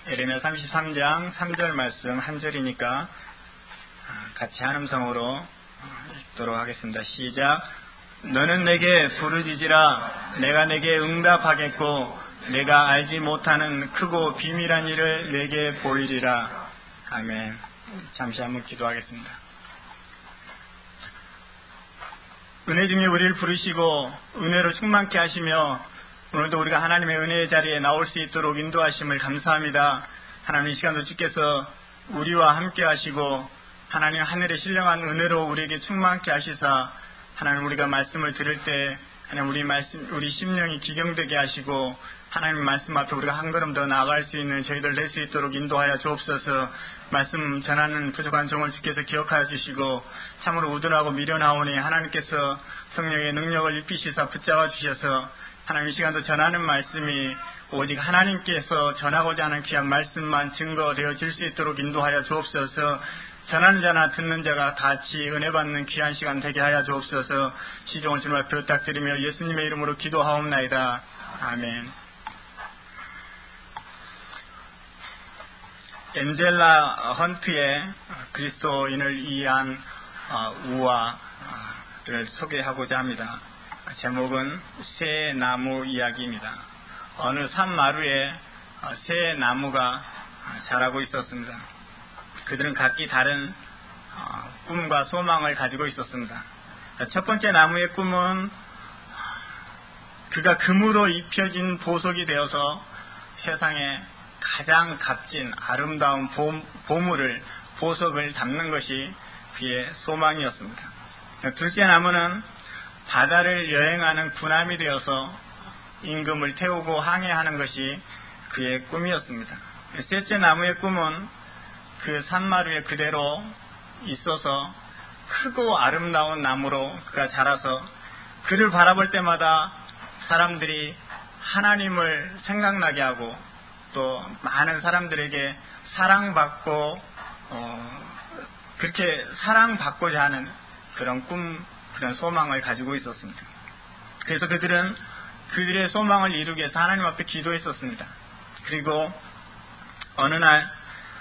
예레미야 33장 3절 말씀 한 절이니까 같이 한음성으로 읽도록 하겠습니다. 시작. 너는 내게 부르짖으라. 내가 내게 응답하겠고 내가 알지 못하는 크고 비밀한 일을 내게 보이리라. 아멘. 잠시 한번 기도하겠습니다. 은혜 중에 우리를 부르시고 은혜로 충만케 하시며 오늘도 우리가 하나님의 은혜의 자리에 나올 수 있도록 인도하심을 감사합니다. 하나님, 이 시간도 주께서 우리와 함께 하시고 하나님 하늘의 신령한 은혜로 우리에게 충만케 하시사 하나님, 우리가 말씀을 들을 때 하나님 우리 심령이 기경되게 하시고 하나님 말씀 앞에 우리가 한 걸음 더 나아갈 수 있는 저희들 낼 수 있도록 인도하여 주옵소서. 말씀 전하는 부족한 종을 주께서 기억하여 주시고 참으로 우둔하고 미련하오니 하나님께서 성령의 능력을 입히시사 붙잡아 주셔서 하나님, 이 시간도 전하는 말씀이 오직 하나님께서 전하고자 하는 귀한 말씀만 증거되어질 수 있도록 인도하여 주옵소서. 전하는 자나 듣는 자가 같이 은혜 받는 귀한 시간 되게 하여 주옵소서. 시종을 주님 앞에 부탁드리며 예수님의 이름으로 기도하옵나이다. 아멘. 엔젤라 헌트의 그리스도인을 위한 우화를 소개하고자 합니다. 제목은 새 나무 이야기입니다. 어느 산마루에 새 나무가 자라고 있었습니다. 그들은 각기 다른 꿈과 소망을 가지고 있었습니다. 첫 번째 나무의 꿈은 그가 금으로 입혀진 보석이 되어서 세상에 가장 값진 아름다운 보석을 담는 것이 그의 소망이었습니다. 둘째 나무는 바다를 여행하는 군함이 되어서 임금을 태우고 항해하는 것이 그의 꿈이었습니다. 셋째 나무의 꿈은 그 산마루에 그대로 있어서 크고 아름다운 나무로 그가 자라서 그를 바라볼 때마다 사람들이 하나님을 생각나게 하고 또 많은 사람들에게 사랑받고 그렇게 사랑받고자 하는 그런 꿈, 그런 소망을 가지고 있었습니다. 그래서 그들은 그들의 소망을 이루기 위해서 하나님 앞에 기도했었습니다. 그리고 어느 날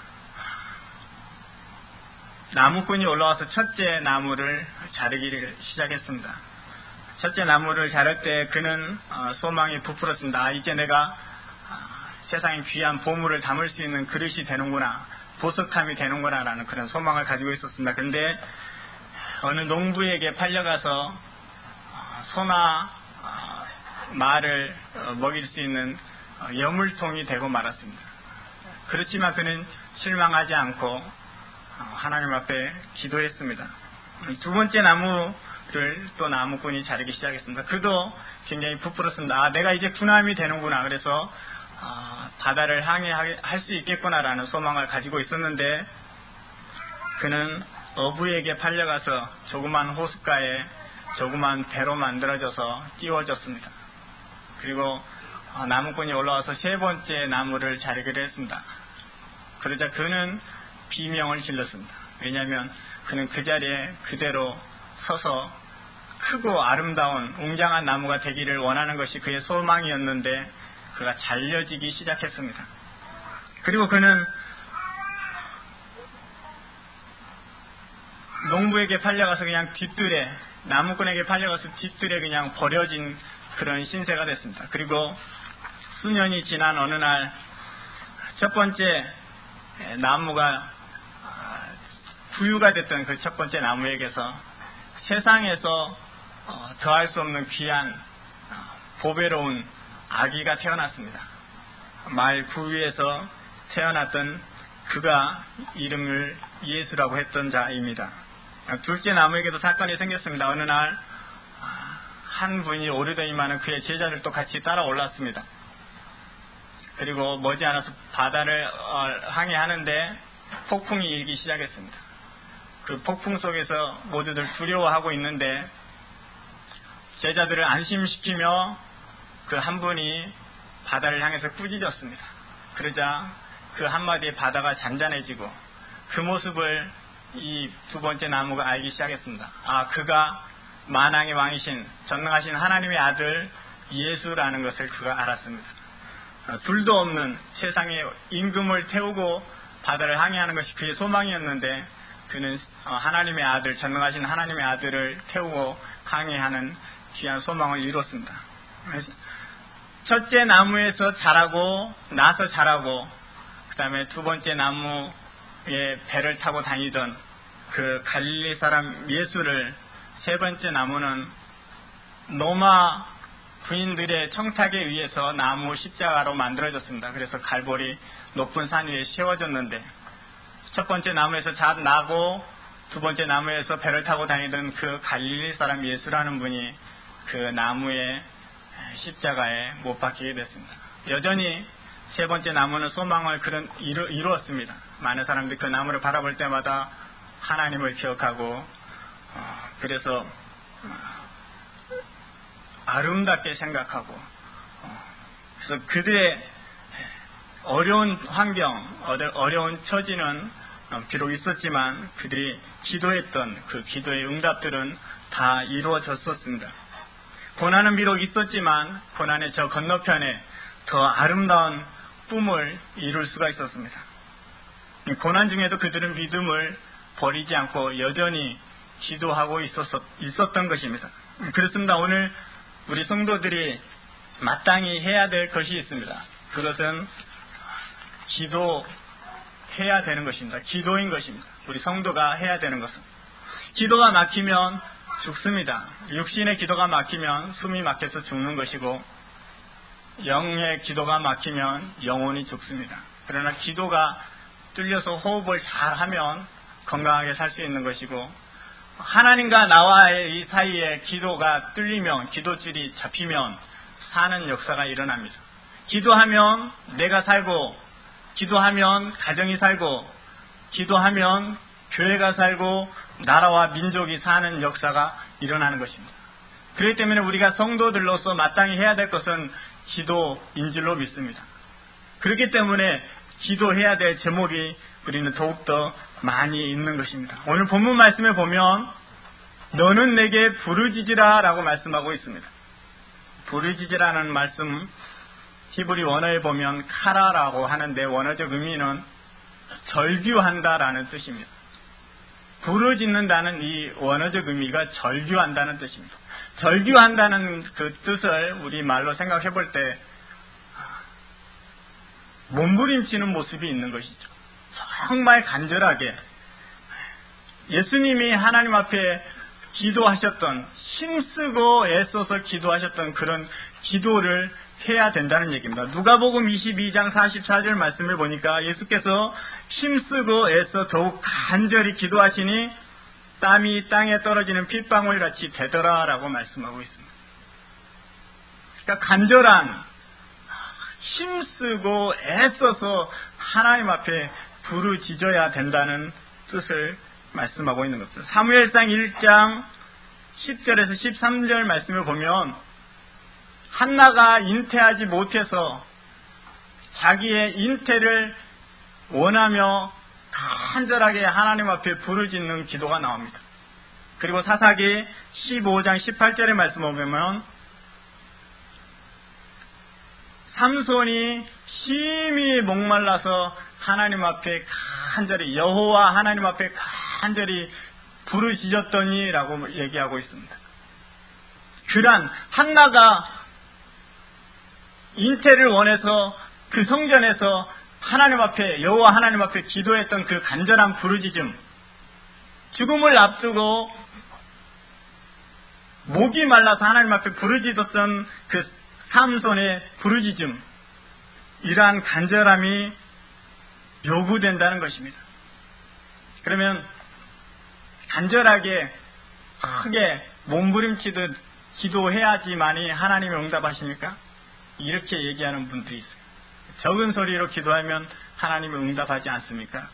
나무꾼이 올라와서 첫째 나무를 자르기를 시작했습니다. 첫째 나무를 자를 때 그는 소망이 부풀었습니다. 이제 내가 세상에 귀한 보물을 담을 수 있는 그릇이 되는구나, 보석함이 되는구나 라는 그런 소망을 가지고 있었습니다. 그런데 어느 농부에게 팔려가서 소나 말을 먹일 수 있는 여물통이 되고 말았습니다. 그렇지만 그는 실망하지 않고 하나님 앞에 기도했습니다. 두 번째 나무를 또 나무꾼이 자르기 시작했습니다. 그도 굉장히 부풀었습니다. 내가 이제 군함이 되는구나, 그래서 바다를 항해할 수 있겠구나라는 소망을 가지고 있었는데 그는 어부에게 팔려가서 조그만 호숫가에 조그만 배로 만들어져서 띄워졌습니다. 그리고 나무꾼이 올라와서 세 번째 나무를 자르기로 했습니다. 그러자 그는 비명을 질렀습니다. 왜냐하면 그는 그 자리에 그대로 서서 크고 아름다운 웅장한 나무가 되기를 원하는 것이 그의 소망이었는데 그가 잘려지기 시작했습니다. 그리고 그는 농부에게 팔려가서 그냥 뒷뜰에, 나무꾼에게 팔려가서 뒷뜰에 그냥 버려진 그런 신세가 됐습니다. 그리고 수년이 지난 어느 날 첫 번째 나무가 부유가 됐던 그 첫 번째 나무에게서 세상에서 더할 수 없는 귀한 보배로운 아기가 태어났습니다. 말 부위에서 태어났던 그가 이름을 예수라고 했던 자입니다. 둘째 나무에게도 사건이 생겼습니다. 어느 날 한 분이 오르더니만은 그의 제자들도 같이 따라 올랐습니다. 그리고 머지않아서 바다를 항해하는데 폭풍이 일기 시작했습니다. 그 폭풍 속에서 모두들 두려워하고 있는데 제자들을 안심시키며 그 한 분이 바다를 향해서 꾸짖었습니다. 그러자 그 한마디에 바다가 잔잔해지고 그 모습을 이 두 번째 나무가 알기 시작했습니다. 그가 만왕의 왕이신 전능하신 하나님의 아들 예수라는 것을 그가 알았습니다. 둘도 없는 세상에 임금을 태우고 바다를 항해하는 것이 그의 소망이었는데 그는 하나님의 아들, 전능하신 하나님의 아들을 태우고 항해하는 귀한 소망을 이뤘습니다. 첫째 나무에서 자라고 나서 자라고 그 다음에 두 번째 나무에 배를 타고 다니던 그 갈릴리 사람 예수를 세 번째 나무는 로마 군인들의 청탁에 의해서 나무 십자가로 만들어졌습니다. 그래서 갈보리 높은 산 위에 세워졌는데 첫 번째 나무에서 나고 두 번째 나무에서 배를 타고 다니던 그 갈릴리 사람 예수라는 분이 그 나무의 십자가에 못 박히게 됐습니다. 여전히 세 번째 나무는 소망을 이루었습니다. 많은 사람들이 그 나무를 바라볼 때마다 하나님을 기억하고 그래서 아름답게 생각하고 그래서 그들의 어려운 환경, 어려운 처지는 비록 있었지만 그들이 기도했던 그 기도의 응답들은 다 이루어졌었습니다. 고난은 비록 있었지만 고난의 저 건너편에 더 아름다운 꿈을 이룰 수가 있었습니다. 고난 중에도 그들은 믿음을 버리지 않고 여전히 기도하고 있었던 것입니다. 그렇습니다. 오늘 우리 성도들이 마땅히 해야 될 것이 있습니다. 그것은 기도해야 되는 것입니다. 기도인 것입니다. 우리 성도가 해야 되는 것은. 기도가 막히면 죽습니다. 육신의 기도가 막히면 숨이 막혀서 죽는 것이고 영의 기도가 막히면 영혼이 죽습니다. 그러나 기도가 뚫려서 호흡을 잘하면 건강하게 살 수 있는 것이고 하나님과 나와의 이 사이에 기도가 뚫리면 기도줄이 잡히면 사는 역사가 일어납니다. 기도하면 내가 살고 기도하면 가정이 살고 기도하면 교회가 살고 나라와 민족이 사는 역사가 일어나는 것입니다. 그렇기 때문에 우리가 성도들로서 마땅히 해야 될 것은 기도인 줄로 믿습니다. 그렇기 때문에 기도해야 될 제목이 우리는 더욱더 많이 있는 것입니다. 오늘 본문 말씀에 보면 너는 내게 부르짖으라 라고 말씀하고 있습니다. 부르짖으라는 말씀 히브리 원어에 보면 카라라고 하는데 원어적 의미는 절규한다라는 뜻입니다. 부르짖는다는 이 원어적 의미가 절규한다는 뜻입니다. 절규한다는 그 뜻을 우리 말로 생각해 볼 때 몸부림치는 모습이 있는 것이죠. 정말 간절하게 예수님이 하나님 앞에 기도하셨던 힘쓰고 애써서 기도하셨던 그런 기도를 해야 된다는 얘기입니다. 누가복음 22장 44절 말씀을 보니까 예수께서 힘쓰고 애써 더욱 간절히 기도하시니 땀이 땅에 떨어지는 핏방울 같이 되더라라고 말씀하고 있습니다. 그러니까 간절한 힘쓰고 애써서 하나님 앞에 부르짖어야 된다는 뜻을 말씀하고 있는 것입니다. 사무엘상 1장 10절에서 13절 말씀을 보면 한나가 잉태하지 못해서 자기의 잉태를 원하며 간절하게 하나님 앞에 부르짖는 기도가 나옵니다. 그리고 사사기 15장 18절의 말씀을 보면 삼손이 심히 목말라서 하나님 앞에 간절히 여호와 하나님 앞에 간절히 부르짖었더니 라고 얘기하고 있습니다. 그런 한나가 잉태를 원해서 그 성전에서 하나님 앞에 여호와 하나님 앞에 기도했던 그 간절한 부르짖음, 죽음을 앞두고 목이 말라서 하나님 앞에 부르짖었던 그 삼손의 부르짖음, 이러한 간절함이 요구된다는 것입니다. 그러면 간절하게 크게 몸부림치듯 기도해야지만이 하나님의 응답하십니까? 이렇게 얘기하는 분들이 있어요. 적은 소리로 기도하면 하나님은 응답하지 않습니까?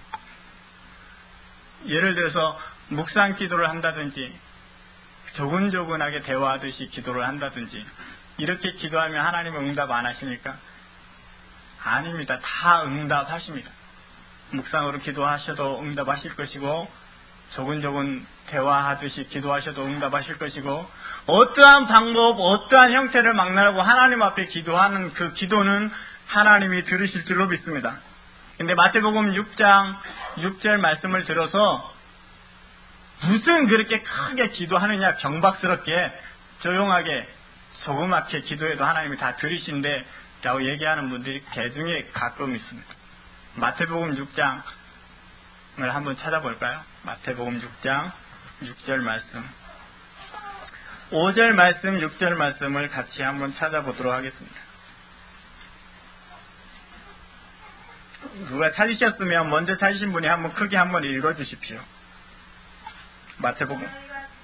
예를 들어서 묵상 기도를 한다든지 조근조근하게 대화하듯이 기도를 한다든지 이렇게 기도하면 하나님은 응답 안 하십니까? 아닙니다. 다 응답하십니다. 묵상으로 기도하셔도 응답하실 것이고 조근조근 대화하듯이 기도하셔도 응답하실 것이고 어떠한 방법, 어떠한 형태를 막론하고 하나님 앞에 기도하는 그 기도는 하나님이 들으실 줄로 믿습니다. 근데 마태복음 6장 6절 말씀을 들어서 무슨 그렇게 크게 기도하느냐, 경박스럽게 조용하게 조그맣게 기도해도 하나님이 다 들으신데 라고 얘기하는 분들이 개중에 가끔 있습니다. 마태복음 6장을 한번 찾아볼까요? 마태복음 6장 6절 말씀, 5절 말씀, 6절 말씀을 같이 한번 찾아보도록 하겠습니다. 누가 찾으셨으면 먼저 찾으신 분이 한번 크게 한번 읽어주십시오. 마태복음.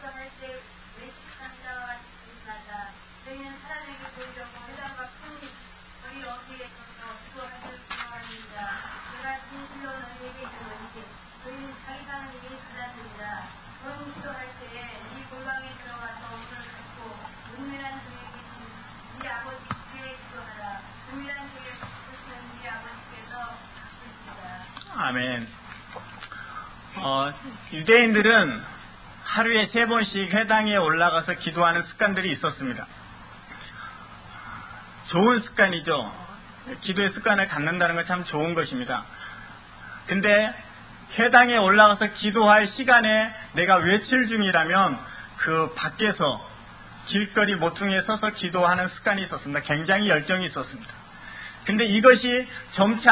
아멘. 유대인들은 하루에 3번씩 회당에 올라가서 기도하는 습관들이 있었습니다. 좋은 습관이죠. 기도의 습관을 갖는다는 건 참 좋은 것입니다. 근데 회당에 올라가서 기도할 시간에 내가 외출 중이라면 그 밖에서 길거리 모퉁이에 서서 기도하는 습관이 있었습니다. 굉장히 열정이 있었습니다. 근데 이것이 점차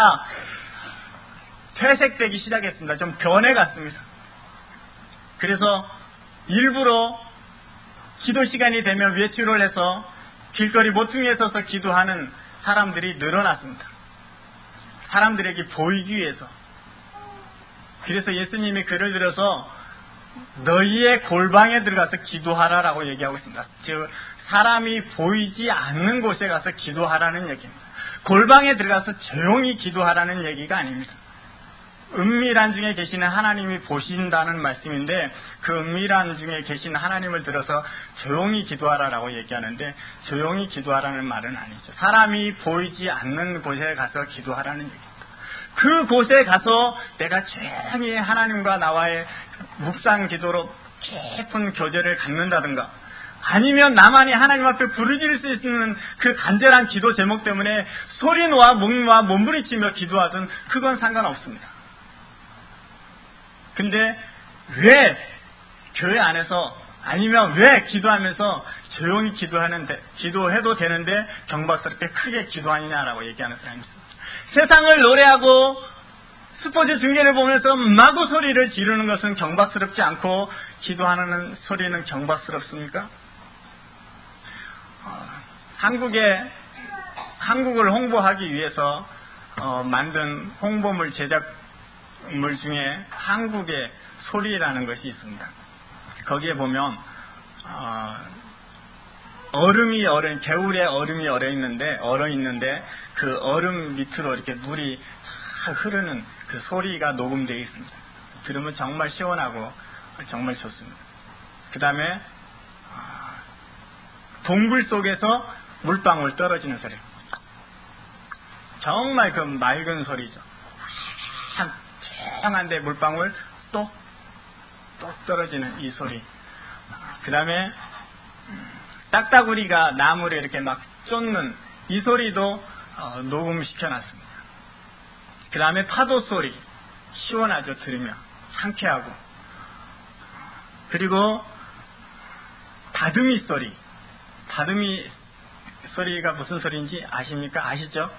퇴색되기 시작했습니다. 좀 변해갔습니다. 그래서 일부러 기도 시간이 되면 외출을 해서 길거리 모퉁이에 서서 기도하는 사람들이 늘어났습니다. 사람들에게 보이기 위해서. 그래서 예수님이 글을 들어서 너희의 골방에 들어가서 기도하라라고 얘기하고 있습니다. 즉 사람이 보이지 않는 곳에 가서 기도하라는 얘기입니다. 골방에 들어가서 조용히 기도하라는 얘기가 아닙니다. 은밀한 중에 계시는 하나님이 보신다는 말씀인데 그 은밀한 중에 계신 하나님을 들어서 조용히 기도하라라고 얘기하는데 조용히 기도하라는 말은 아니죠. 사람이 보이지 않는 곳에 가서 기도하라는 얘기입니다. 그 곳에 가서 내가 조용히 하나님과 나와의 묵상 기도로 깊은 교제를 갖는다든가 아니면 나만이 하나님 앞에 부르짖을 수 있는 그 간절한 기도 제목 때문에 소리 놓아 목 놓아 몸부림치며 기도하든 그건 상관없습니다. 근데 왜 교회 안에서 아니면 왜 기도하면서 조용히 기도해도 되는데 경박스럽게 크게 기도하느냐라고 얘기하는 사람이 있습니다. 세상을 노래하고 스포츠 중계를 보면서 마구 소리를 지르는 것은 경박스럽지 않고 기도하는 소리는 경박스럽습니까? 한국을 홍보하기 위해서 만든 홍보물 제작물 중에 한국의 소리라는 것이 있습니다. 거기에 보면 겨울에 얼음이 얼어 있는데 그 얼음 밑으로 이렇게 물이 흐르는 그 소리가 녹음되어 있습니다. 들으면 정말 시원하고 정말 좋습니다. 그 다음에 동굴 속에서 물방울 떨어지는 소리. 정말 그 맑은 소리죠. 참 조용한데 물방울 똑 떨어지는 이 소리. 그 다음에 딱따구리가 나무를 이렇게 막 쫓는 이 소리도 녹음시켜놨습니다. 그 다음에 파도 소리. 시원하죠. 들으면 상쾌하고. 그리고 다듬이 소리. 다듬이 소리가 무슨 소리인지 아십니까? 아시죠?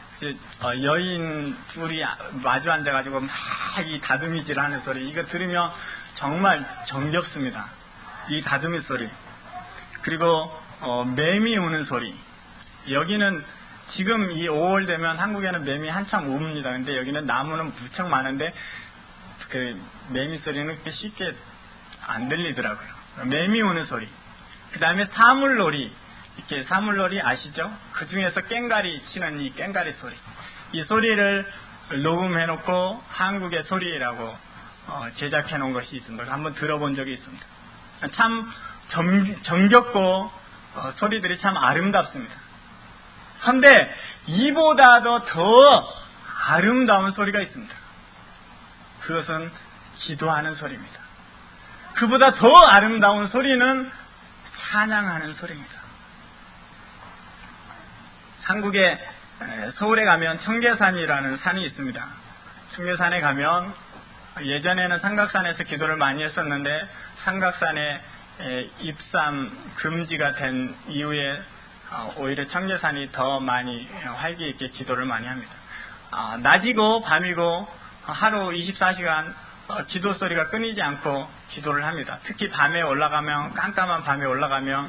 여인 둘이 마주 앉아가지고 막 이 다듬이질 하는 소리. 이거 들으면 정말 정겹습니다. 이 다듬이 소리. 그리고 매미 우는 소리. 여기는 지금 이 5월 되면 한국에는 매미 한참 웁니다. 근데 여기는 나무는 무척 많은데 그 매미 소리는 그렇게 쉽게 안 들리더라고요. 매미 우는 소리. 그 다음에 사물놀이. 이렇게 사물놀이 아시죠? 그 중에서 깽가리 치는 이 깽가리 소리. 이 소리를 녹음해놓고 한국의 소리라고 제작해 놓은 것이 있습니다. 한번 들어본 적이 있습니다. 참 정겹고 소리들이 참 아름답습니다. 그런데 이보다도 더 아름다운 소리가 있습니다. 그것은 기도하는 소리입니다. 그보다 더 아름다운 소리는 찬양하는 소리입니다. 한국의 서울에 가면 청계산이라는 산이 있습니다. 청계산에 가면 예전에는 삼각산에서 기도를 많이 했었는데 삼각산에 입산 금지가 된 이후에 오히려 청계산이 더 많이 활기 있게 기도를 많이 합니다. 낮이고 밤이고 하루 24시간 기도 소리가 끊이지 않고 기도를 합니다. 특히 밤에 올라가면, 깜깜한 밤에 올라가면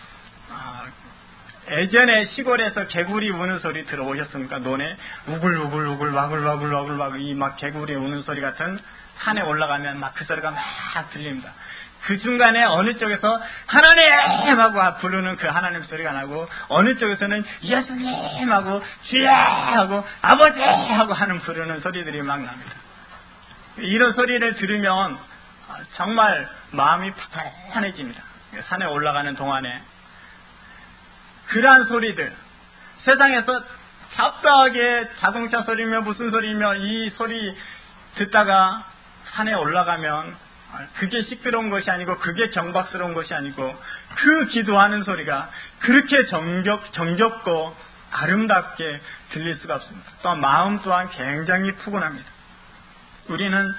예전에 시골에서 개구리 우는 소리 들어오셨습니까? 논에 우글우글우글 와글와글와글 이 막 개구리 우는 소리 같은 산에 올라가면 막 그 소리가 막 들립니다. 그 중간에 어느 쪽에서 하나님 하고 부르는 그 하나님 소리가 나고 어느 쪽에서는 예수님 하고 주여 하고 아버지 하고 하는 부르는 소리들이 막 납니다. 이런 소리를 들으면 정말 마음이 편해집니다. 산에 올라가는 동안에 그러한 소리들, 세상에서 잡다하게 자동차 소리며 무슨 소리며 이 소리 듣다가 산에 올라가면 그게 시끄러운 것이 아니고 그게 경박스러운 것이 아니고 그 기도하는 소리가 그렇게 정겹고 아름답게 들릴 수가 없습니다. 또한 마음 또한 굉장히 푸근합니다. 우리는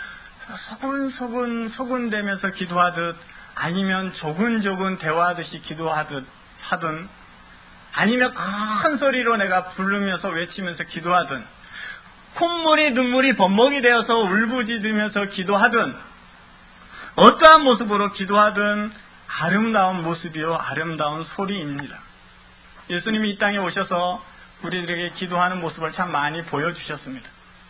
소근소근대면서 기도하듯 아니면 조근조근 대화하듯이 기도하든 아니면 큰 소리로 내가 부르면서 외치면서 기도하든 콧물이 눈물이 범벅이 되어서 울부짖으면서 기도하든 어떠한 모습으로 기도하든 아름다운 모습이요 아름다운 소리입니다. 예수님이 이 땅에 오셔서 우리들에게 기도하는 모습을 참 많이 보여주셨습니다.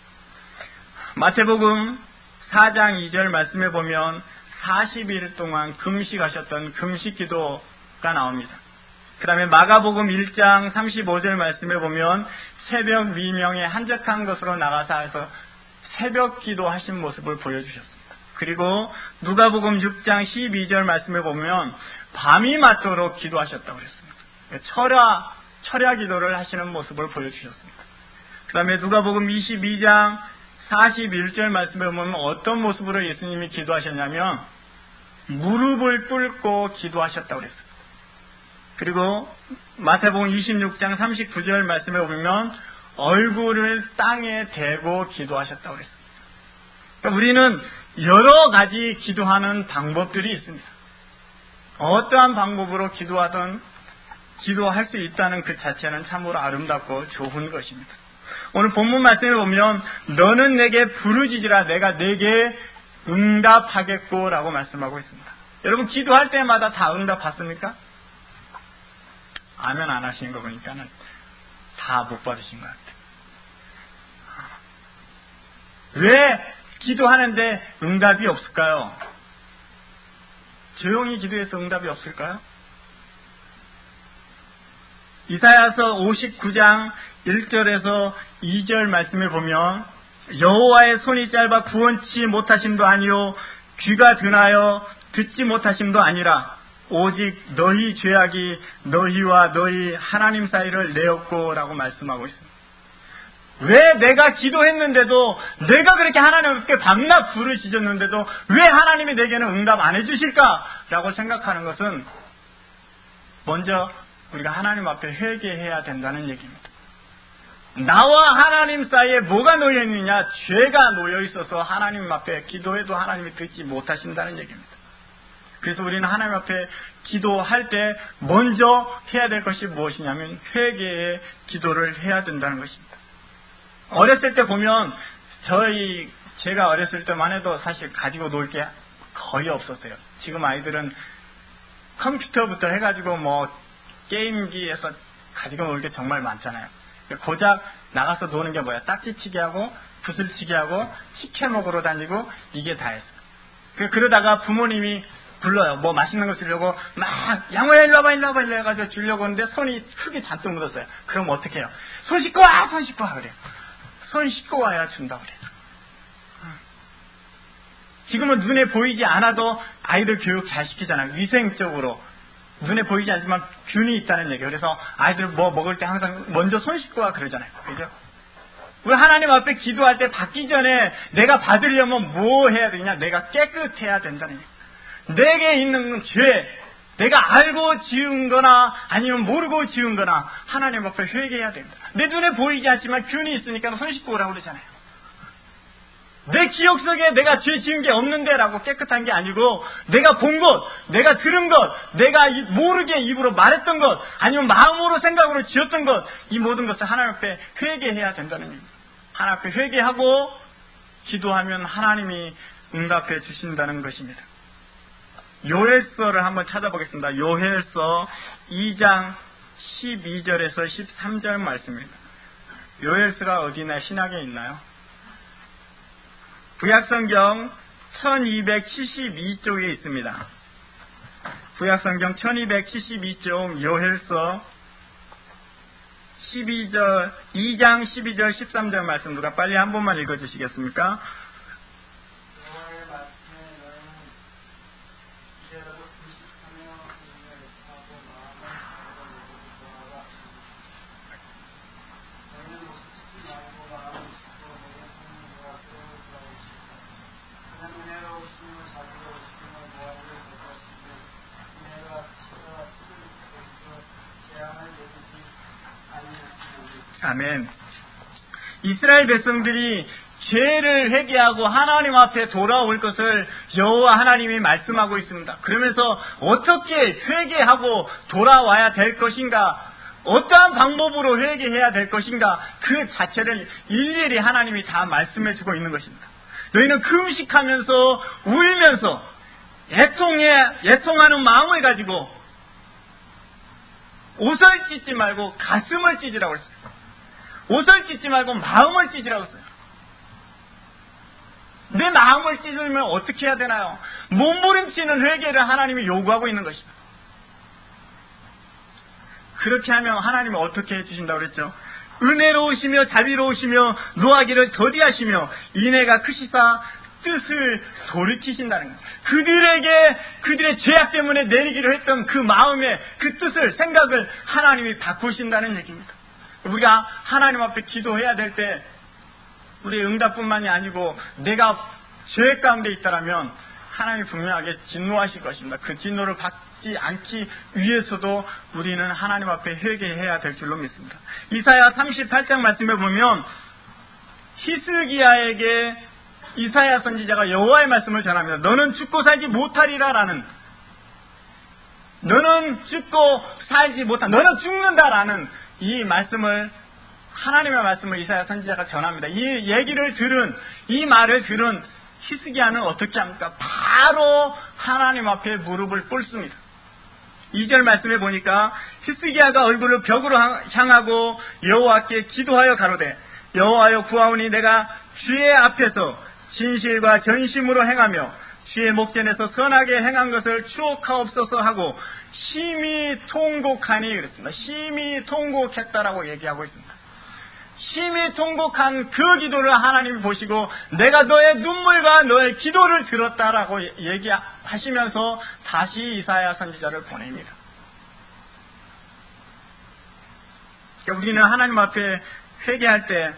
마태복음 4장 2절 말씀에 보면 40일 동안 금식하셨던 금식기도가 나옵니다. 그 다음에 마가복음 1장 35절 말씀에 보면 새벽 미명에 한적한 것으로 나가서 새벽 기도하신 모습을 보여주셨습니다. 그리고 누가복음 6장 12절 말씀에 보면 밤이 맞도록 기도하셨다고 그랬습니다. 철야 기도를 하시는 모습을 보여주셨습니다. 그 다음에 누가복음 22장 41절 말씀에 보면 어떤 모습으로 예수님이 기도하셨냐면 무릎을 꿇고 기도하셨다고 그랬습니다. 그리고 마태복음 26장 39절 말씀에 보면 얼굴을 땅에 대고 기도하셨다고 그랬습니다. 그러니까 우리는 여러 가지 기도하는 방법들이 있습니다. 어떠한 방법으로 기도하든 기도할 수 있다는 그 자체는 참으로 아름답고 좋은 것입니다. 오늘 본문 말씀에 보면 너는 내게 부르짖으라 내가 내게 응답하겠고 라고 말씀하고 있습니다. 여러분 기도할 때마다 다 응답 받습니까? 아멘 안 하시는 거 보니까는 다 못 받으신 것 같아요. 왜 기도하는데 응답이 없을까요? 조용히 기도해서 응답이 없을까요? 이사야서 59장 1절에서 2절 말씀을 보면 여호와의 손이 짧아 구원치 못하심도 아니요 귀가 드나여 듣지 못하심도 아니라 오직 너희 죄악이 너희와 너희 하나님 사이를 내었고 라고 말씀하고 있습니다. 왜 내가 기도했는데도 내가 그렇게 하나님께 밤낮 부르짖었는데도 왜 하나님이 내게는 응답 안 해주실까? 라고 생각하는 것은 먼저 우리가 하나님 앞에 회개해야 된다는 얘기입니다. 나와 하나님 사이에 뭐가 놓여있느냐? 죄가 놓여있어서 하나님 앞에 기도해도 하나님이 듣지 못하신다는 얘기입니다. 그래서 우리는 하나님 앞에 기도할 때 먼저 해야 될 것이 무엇이냐면 회개의 기도를 해야 된다는 것입니다. 어렸을 때 보면 제가 어렸을 때만 해도 사실 가지고 놀 게 거의 없었어요. 지금 아이들은 컴퓨터부터 해가지고 게임기에서 가지고 놀 게 정말 많잖아요. 고작 나가서 노는 게 뭐야? 딱지치기 하고 구슬치기 하고 식혜 먹으러 다니고 이게 다였어요. 그러다가 부모님이 불러요. 뭐 맛있는 거 주려고 막 양호야 일로 와봐 해가지고 주려고 하는데 손이 흙이 잔뜩 묻었어요. 그럼 어떻게 해요? 손 씻고 와 그래요. 손 씻고 와야 준다 그래요. 지금은 눈에 보이지 않아도 아이들 교육 잘 시키잖아요. 위생적으로 눈에 보이지 않지만 균이 있다는 얘기예요. 그래서 아이들 뭐 먹을 때 항상 먼저 손 씻고 와 그러잖아요. 그죠? 우리 하나님 앞에 기도할 때 받기 전에 내가 받으려면 뭐 해야 되냐? 내가 깨끗해야 된다는 얘기예요. 내게 있는 죄, 내가 알고 지은 거나 아니면 모르고 지은 거나 하나님 앞에 회개해야 됩니다. 내 눈에 보이지 않지만 균이 있으니까 손 씻고 오라고 그러잖아요. 내 기억 속에 내가 죄 지은 게 없는데 라고 깨끗한 게 아니고 내가 본 것, 내가 들은 것, 내가 모르게 입으로 말했던 것, 아니면 마음으로 생각으로 지었던 것, 이 모든 것을 하나님 앞에 회개해야 된다는 얘기입니다. 하나님 앞에 회개하고 기도하면 하나님이 응답해 주신다는 것입니다. 요엘서를 한번 찾아보겠습니다. 요엘서 2장 12절에서 13절 말씀입니다. 요엘서가 어디나 신약에 있나요? 구약성경 1272쪽에 있습니다. 구약성경 1272쪽 요엘서 2장 12절 13절 말씀 누가 빨리 한 번만 읽어주시겠습니까? 아멘. 이스라엘 백성들이 죄를 회개하고 하나님 앞에 돌아올 것을 여호와 하나님이 말씀하고 있습니다. 그러면서 어떻게 회개하고 돌아와야 될 것인가, 어떠한 방법으로 회개해야 될 것인가, 그 자체를 일일이 하나님이 다 말씀해 주고 있는 것입니다. 너희는 금식하면서 울면서 애통하는 마음을 가지고 옷을 찢지 말고 가슴을 찢으라고 했어요. 옷을 찢지 말고 마음을 찢으라고 했어요. 내 마음을 찢으면 어떻게 해야 되나요? 몸부림치는 회개를 하나님이 요구하고 있는 것입니다. 그렇게 하면 하나님이 어떻게 해주신다고 그랬죠? 은혜로우시며 자비로우시며 노하기를 더디하시며 인애가 크시사 뜻을 돌이키신다는 거예요. 그들의 죄악 때문에 내리기로 했던 그 마음의 그 뜻을, 생각을 하나님이 바꾸신다는 얘기입니다. 우리가 하나님 앞에 기도해야 될 때 우리의 응답뿐만이 아니고 내가 죄 가운데 있다라면 하나님이 분명하게 진노하실 것입니다. 그 진노를 받지 않기 위해서도 우리는 하나님 앞에 회개해야 될 줄로 믿습니다. 이사야 38장 말씀에 보면 히스기야에게 이사야 선지자가 여호와의 말씀을 전합니다. 너는 죽고 살지 못하리라라는, 너는 죽고 살지 못한, 너는 죽는다라는 이 말씀을, 하나님의 말씀을 이사야 선지자가 전합니다. 이 얘기를 들은, 이 말을 들은 히스기야는 어떻게 합니까? 바로 하나님 앞에 무릎을 꿇습니다. 2절 말씀에 보니까 히스기야가 얼굴을 벽으로 향하고 여호와께 기도하여 가로되 여호와여 구하오니 내가 주의 앞에서 진실과 전심으로 행하며 주의 목전에서 선하게 행한 것을 추억하옵소서 하고 심히 통곡하니 그랬습니다. 심히 통곡했다라고 얘기하고 있습니다. 심히 통곡한 그 기도를 하나님이 보시고 내가 너의 눈물과 너의 기도를 들었다라고 얘기하시면서 다시 이사야 선지자를 보냅니다. 그러니까 우리는 하나님 앞에 회개할 때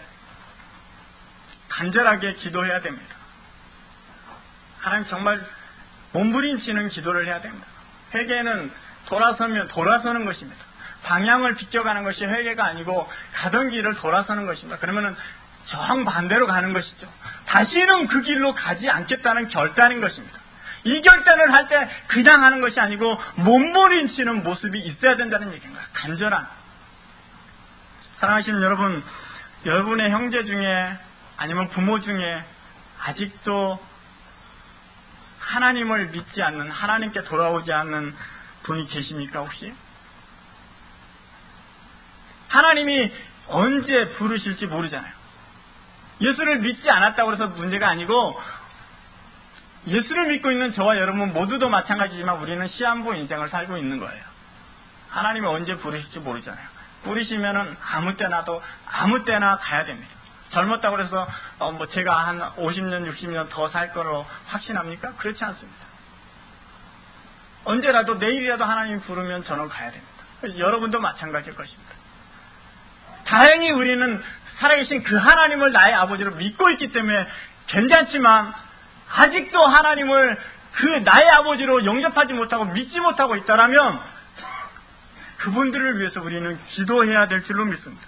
간절하게 기도해야 됩니다. 하나님 정말 몸부림치는 기도를 해야 됩니다. 회개는 돌아서는 것입니다. 방향을 비껴가는 것이 회개가 아니고 가던 길을 돌아서는 것입니다. 그러면은 정반대로 가는 것이죠. 다시는 그 길로 가지 않겠다는 결단인 것입니다. 이 결단을 할 때 그냥 하는 것이 아니고 몸부림치는 모습이 있어야 된다는 얘기입니다. 간절한. 사랑하시는 여러분, 여러분의 형제 중에 아니면 부모 중에 아직도 하나님을 믿지 않는, 하나님께 돌아오지 않는 분이 계십니까 혹시? 하나님이 언제 부르실지 모르잖아요. 예수를 믿지 않았다고 해서 문제가 아니고 예수를 믿고 있는 저와 여러분 모두도 마찬가지지만 우리는 시한부 인생을 살고 있는 거예요. 하나님이 언제 부르실지 모르잖아요. 부르시면은 아무 때나 가야 됩니다. 젊었다고 해서 제가 한 50년, 60년 더 살 거로 확신합니까? 그렇지 않습니다. 언제라도 내일이라도 하나님이 부르면 저는 가야 됩니다. 여러분도 마찬가지일 것입니다. 다행히 우리는 살아계신 그 하나님을 나의 아버지로 믿고 있기 때문에 괜찮지만 아직도 하나님을 그 나의 아버지로 영접하지 못하고 믿지 못하고 있다라면 그분들을 위해서 우리는 기도해야 될 줄로 믿습니다.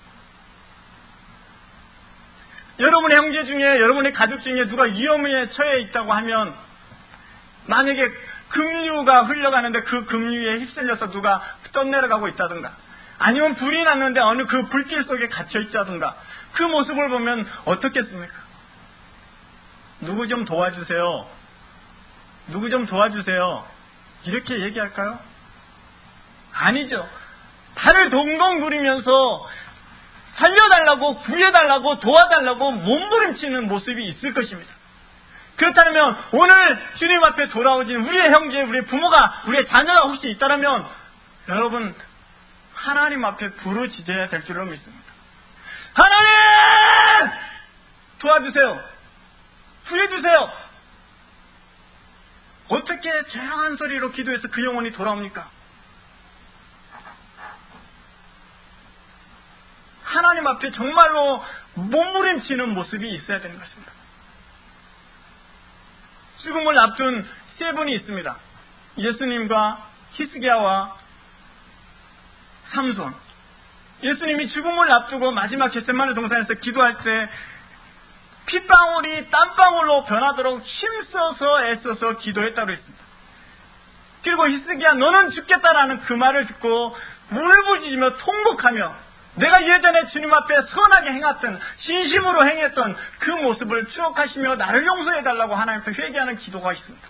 여러분의 형제 중에, 여러분의 가족 중에 누가 위험에 처해 있다고 하면, 만약에 급류가 흘러가는데 그 급류에 휩쓸려서 누가 떠내려가고 있다든가, 아니면 불이 났는데 어느 그 불길 속에 갇혀 있다든가, 그 모습을 보면 어떻겠습니까? 누구 좀 도와주세요. 누구 좀 도와주세요. 이렇게 얘기할까요? 아니죠. 발을 동동 구리면서 살려달라고, 구해달라고, 도와달라고 몸부림치는 모습이 있을 것입니다. 그렇다면 오늘 주님 앞에 돌아오신 우리의 형제, 우리의 부모가, 우리의 자녀가 혹시 있다면 여러분 하나님 앞에 부르짖어야 될 줄로 믿습니다. 하나님! 도와주세요. 구해주세요. 어떻게 조용한 소리로 기도해서 그 영혼이 돌아옵니까? 하나님 앞에 정말로 몸부림치는 모습이 있어야 되는 것입니다. 죽음을 앞둔 세 분이 있습니다. 예수님과 히스기야와 삼손. 예수님이 죽음을 앞두고 마지막 겟세마네 동산에서 기도할 때 핏방울이 땀방울로 변하도록 힘써서 애써서 기도했다고 했습니다. 그리고 히스기야 너는 죽겠다라는 그 말을 듣고 울부짖으며 통곡하며 내가 예전에 주님 앞에 선하게 행했던, 진심으로 행했던 그 모습을 추억하시며 나를 용서해달라고 하나님 앞에 회개하는 기도가 있습니다.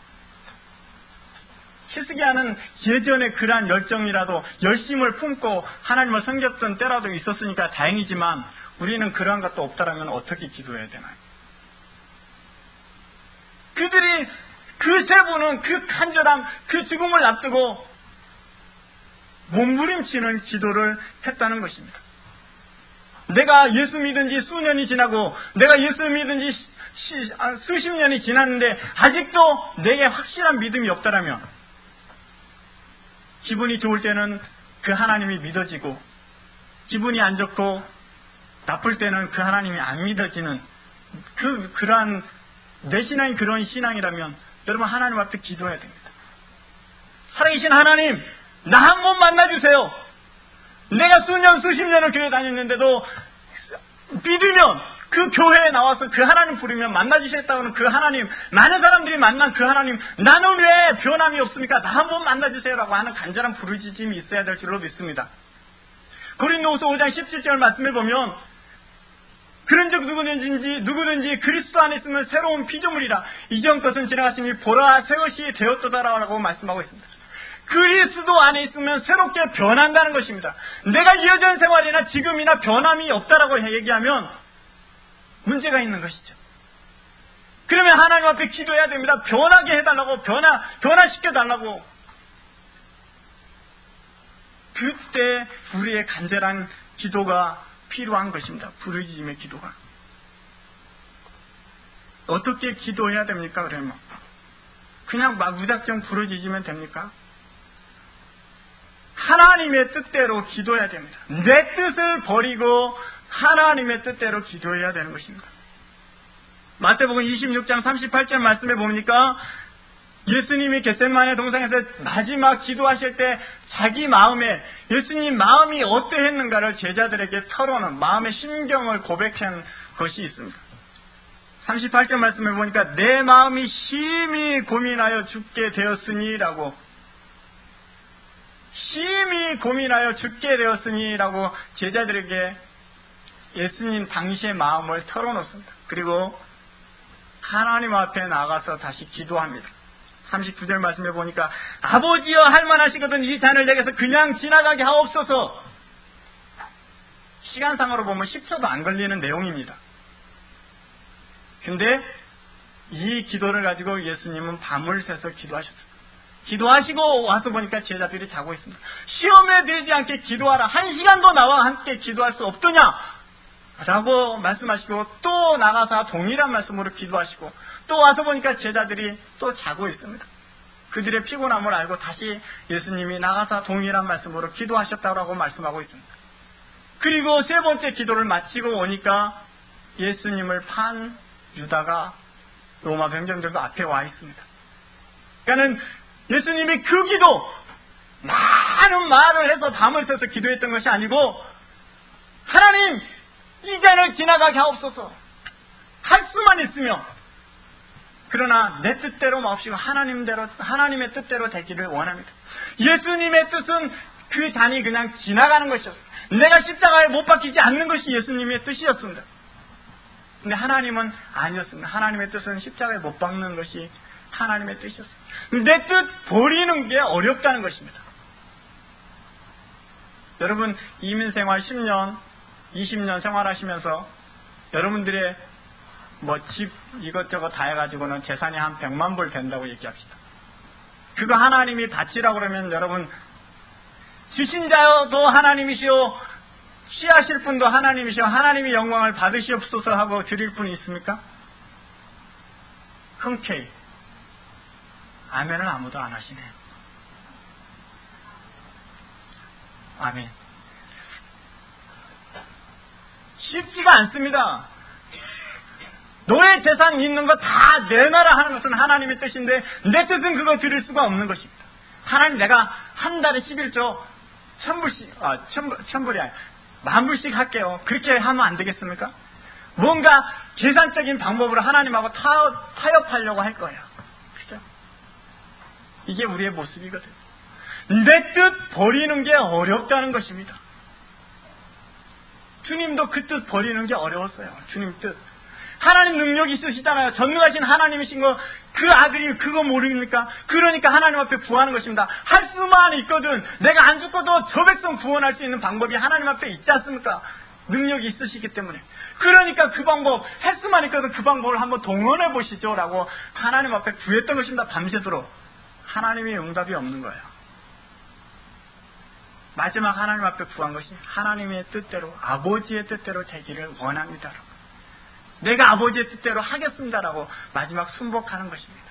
히스기야는 예전에 그러한 열정이라도 열심을 품고 하나님을 섬겼던 때라도 있었으니까 다행이지만 우리는 그러한 것도 없다라면 어떻게 기도해야 되나요? 그들이 그 세 분은 그 간절함, 그 죽음을 앞두고 몸부림치는 기도를 했다는 것입니다. 내가 예수 믿은 지 수년이 지나고 내가 예수 믿은 지 수십 년이 지났는데 아직도 내게 확실한 믿음이 없다라면 기분이 좋을 때는 그 하나님이 믿어지고 기분이 안 좋고 나쁠 때는 그 하나님이 안 믿어지는 그러한 내 신앙이 그런 신앙이라면 여러분 하나님 앞에 기도해야 됩니다. 살아계신 하나님, 나 한 번 만나주세요. 내가 수년 수십 년을 교회 다녔는데도 믿으면 그 교회에 나와서 그 하나님 부르면 만나주시겠다고는 그 하나님, 많은 사람들이 만난 그 하나님, 나는 왜 변함이 없습니까? 나 한 번 만나주세요라고 하는 간절한 부르짖음이 있어야 될 줄로 믿습니다. 고린도후서 5장 17절 말씀을 보면 그런즉 누구든지 그리스도 안에 있으면 새로운 피조물이라 이전 것은 지나갔으니 보라 새 것이 되었도다라고 말씀하고 있습니다. 그리스도 안에 있으면 새롭게 변한다는 것입니다. 내가 예전 생활이나 지금이나 변함이 없다라고 얘기하면 문제가 있는 것이죠. 그러면 하나님 앞에 기도해야 됩니다. 변하게 해달라고, 변화시켜달라고. 그때 우리의 간절한 기도가 필요한 것입니다. 부르짖음의 기도가. 어떻게 기도해야 됩니까? 그러면 그냥 막 무작정 부르짖으면 됩니까? 하나님의 뜻대로 기도해야 됩니다. 내 뜻을 버리고 하나님의 뜻대로 기도해야 되는 것입니다. 마태복음 26장 38절 말씀에 보니까 예수님이 겟세마네 동산에서 마지막 기도하실 때 자기 마음에 예수님 마음이 어떠했는가를 제자들에게 털어놓은 마음의 심경을 고백한 것이 있습니다. 38절 말씀에 보니까 내 마음이 심히 고민하여 죽게 되었으니라고 제자들에게 예수님 당시의 마음을 털어놓습니다. 그리고 하나님 앞에 나가서 다시 기도합니다. 39절 말씀에 보니까 아버지여 할만하시거든 이 잔을 내게서 그냥 지나가게 하옵소서. 시간상으로 보면 10초도 안 걸리는 내용입니다. 근데 이 기도를 가지고 예수님은 밤을 새서 기도하셨습니다. 기도하시고 와서 보니까 제자들이 자고 있습니다. 시험에 들지 않게 기도하라. 1시간도 나와 함께 기도할 수 없더냐? 라고 말씀하시고 또 나가서 동일한 말씀으로 기도하시고 또 와서 보니까 제자들이 또 자고 있습니다. 그들의 피곤함을 알고 다시 예수님이 나가서 동일한 말씀으로 기도하셨다고 말씀하고 있습니다. 그리고 세 번째 기도를 마치고 오니까 예수님을 판 유다가 로마 병정들도 앞에 와 있습니다. 그러니까는 예수님이 그 기도, 많은 말을 해서 밤을 새서 기도했던 것이 아니고, 하나님, 이 잔을 지나가게 하옵소서. 할 수만 있으며, 그러나 내 뜻대로 마옵시고 하나님의 뜻대로 되기를 원합니다. 예수님의 뜻은 그 잔이 그냥 지나가는 것이었어요. 내가 십자가에 못 박히지 않는 것이 예수님의 뜻이었습니다. 근데 하나님은 아니었습니다. 하나님의 뜻은 십자가에 못 박는 것이 하나님의 뜻이었어요. 내 뜻 버리는 게 어렵다는 것입니다. 여러분, 이민생활 10년, 20년 생활하시면서 여러분들의 집 이것저것 다 해가지고는 재산이 한 100만 불 된다고 얘기합시다. 그거 하나님이 바치라고 그러면 여러분, 주신 자도 하나님이시오, 취하실 분도 하나님이시오, 하나님이 영광을 받으시옵소서 하고 드릴 분이 있습니까? 흔쾌히 아멘을 아무도 안 하시네요. 아멘. 쉽지가 않습니다. 너의 재산 있는 거 다 내놔라 하는 것은 하나님의 뜻인데, 내 뜻은 그거 드릴 수가 없는 것입니다. 하나님, 내가 한 달에 11조 1000불씩, 1000불이 아니라 10,000불씩 할게요. 그렇게 하면 안 되겠습니까? 뭔가 계산적인 방법으로 하나님하고 타협하려고 할 거예요. 그죠? 이게 우리의 모습이거든요. 내 뜻 버리는 게 어렵다는 것입니다. 주님도 그 뜻 버리는 게 어려웠어요. 주님 뜻. 하나님 능력이 있으시잖아요. 전능하신 하나님이신 거, 그 아들이 그거 모릅니까? 그러니까 하나님 앞에 구하는 것입니다. 할 수만 있거든. 내가 안 죽고도 저 백성 구원할 수 있는 방법이 하나님 앞에 있지 않습니까? 능력이 있으시기 때문에. 그러니까 그 방법, 할 수만 있거든 그 방법을 한번 동원해 보시죠 라고 하나님 앞에 구했던 것입니다. 밤새도록. 하나님의 응답이 없는 거예요. 마지막 하나님 앞에 구한 것이 하나님의 뜻대로, 아버지의 뜻대로 되기를 원합니다. 내가 아버지의 뜻대로 하겠습니다라고 마지막 순복하는 것입니다.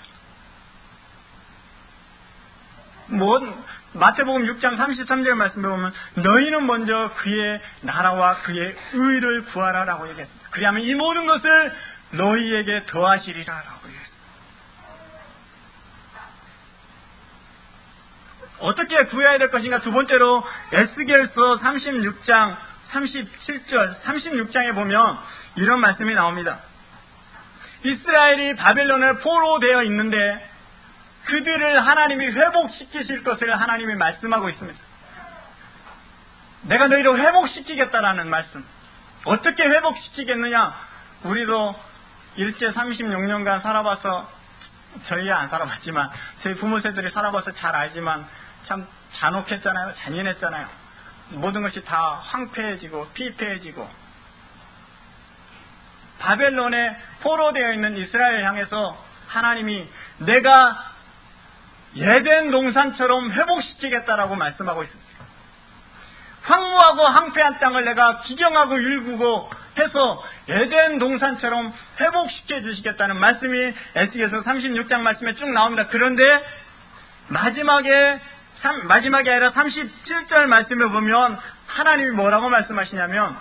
마태복음 6장 33절 말씀에 보면 너희는 먼저 그의 나라와 그의 의를 구하라라고 얘기했습니다. 그리하면 이 모든 것을 너희에게 더하시리라라고 얘기했습니다. 어떻게 구해야 될 것인가? 두 번째로 에스겔서 36장 37절 36장에 보면 이런 말씀이 나옵니다. 이스라엘이 바벨론에 포로되어 있는데 그들을 하나님이 회복시키실 것을 하나님이 말씀하고 있습니다. 내가 너희를 회복시키겠다라는 말씀. 어떻게 회복시키겠느냐? 우리도 일제 36년간 살아봐서, 저희야 안 살아봤지만 저희 부모 세들이 살아봐서 잘 알지만 참 잔혹했잖아요. 잔인했잖아요. 모든 것이 다 황폐해지고 피폐해지고, 바벨론에 포로되어 있는 이스라엘 향해서 하나님이 내가 에덴 동산처럼 회복시키겠다라고 말씀하고 있습니다. 황무하고 황폐한 땅을 내가 기경하고 일구고 해서 에덴 동산처럼 회복시켜 주시겠다는 말씀이 에스겔서 36장 말씀에 쭉 나옵니다. 그런데 마지막에 아니라 37절 말씀에 보면 하나님이 뭐라고 말씀하시냐면,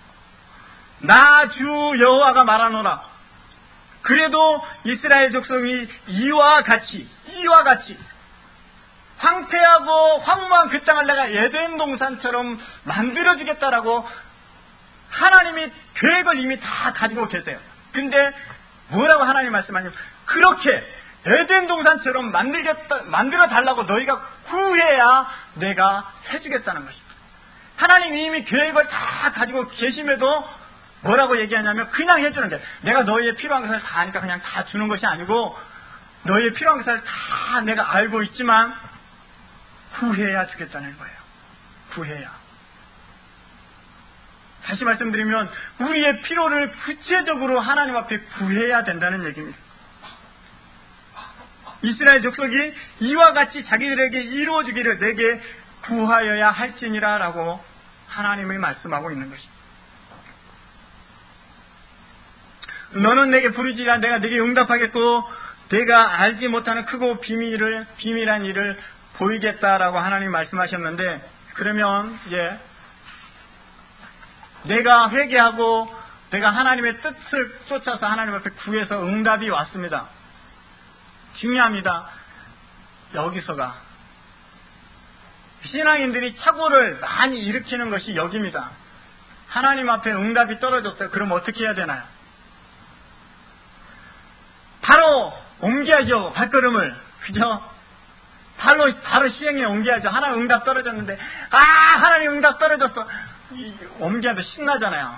나 주 여호와가 말하노라. 그래도 이스라엘 족속이 이와 같이 황폐하고 황무한 그 땅을 내가 에덴 동산처럼 만들어주겠다라고 하나님이 계획을 이미 다 가지고 계세요. 근데 뭐라고 하나님 말씀하냐면, 그렇게 에덴 동산처럼 만들어 달라고 너희가 구해야 내가 해주겠다는 것입니다. 하나님이 이미 계획을 다 가지고 계심에도 뭐라고 얘기하냐면, 그냥 해주는데, 내가 너희의 필요한 것을 다 아니까 그냥 다 주는 것이 아니고, 너희의 필요한 것을 다 내가 알고 있지만 구해야 주겠다는 거예요. 구해야. 다시 말씀드리면 우리의 필요를 구체적으로 하나님 앞에 구해야 된다는 얘기입니다. 이스라엘 족속이 이와 같이 자기들에게 이루어주기를 내게 구하여야 할지니라 라고 하나님이 말씀하고 있는 것입니다. 너는 내게 부르지라 내가 네게 응답하겠고 내가 알지 못하는 크고 비밀한 일을 보이겠다라고 하나님 말씀하셨는데, 그러면 이제 내가 회개하고 내가 하나님의 뜻을 쫓아서 하나님 앞에 구해서 응답이 왔습니다. 중요합니다. 여기서가 신앙인들이 착오를 많이 일으키는 것이 여기입니다. 하나님 앞에 응답이 떨어졌어요. 그럼 어떻게 해야 되나요? 바로 옮겨야죠. 발걸음을. 그죠? 바로 시행에 옮겨야죠. 하나님 응답 떨어졌는데 하나님 응답 떨어졌어. 옮겨도 신나잖아요.